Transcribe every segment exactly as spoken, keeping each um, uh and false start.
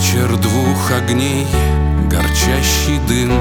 Вечер двух огней, горчащий дым,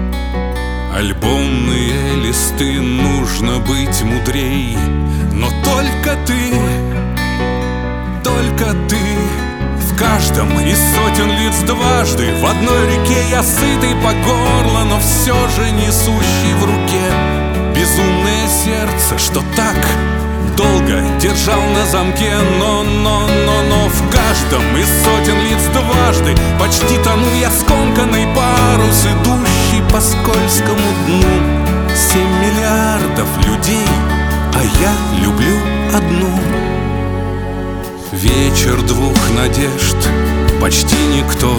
альбомные листы, нужно быть мудрей. Но только ты, только ты в каждом из сотен лиц дважды. В одной реке я сытый по горло, но все же несущий в руке безумное сердце, что так долго держал на замке. Но, но, но, но в каждом из сотен лиц дважды почти тону я, скомканный парус, идущий по скользкому дну. Семь миллиардов людей, а я люблю одну. Вечер двух надежд, почти никто,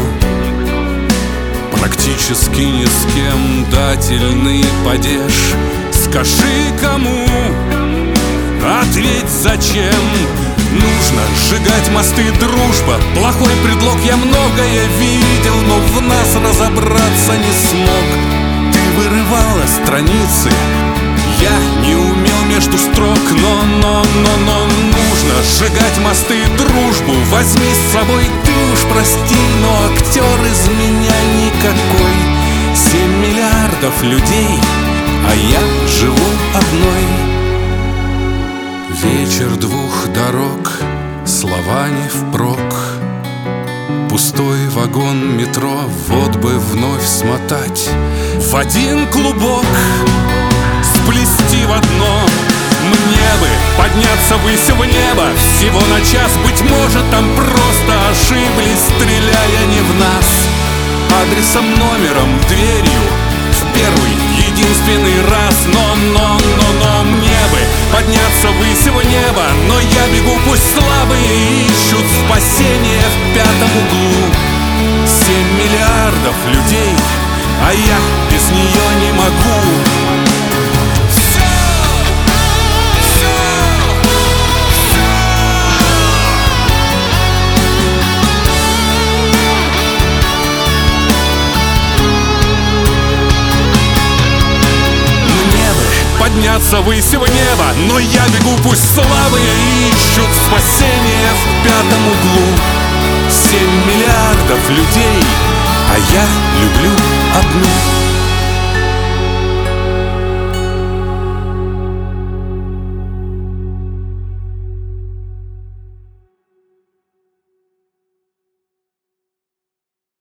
практически ни с кем дательный падеж. Скажи, кому, ответь, зачем нужно сжигать мосты, дружба? Плохой предлог, я многое видел, но в нас разобраться не смог. Ты вырывала страницы, я не умел между строк. Но, но, но, но нужно сжигать мосты, дружбу возьми с собой. Ты уж прости, но актер из меня никакой. Семь миллиардов людей, а я живу одной. Вечер двух дорог, слова не впрок. Пустой вагон метро, вот бы вновь смотать в один клубок, сплести в одно. Мне бы подняться ввысь в небо всего на час. Быть может, там просто ошиблись, стреляя не в нас. Адресом, номером, дверью в первый, единственный раз. Но, но, но, но мне бы подняться ввысь в небо, но я бегу, пусть слабые ищут спасение в пятом углу. Семь миллиардов людей, а я без нее не могу. Подняться ввысь в небо, но я бегу, пусть слабые ищут спасение в пятом углу. Семь миллиардов людей, а я люблю одну.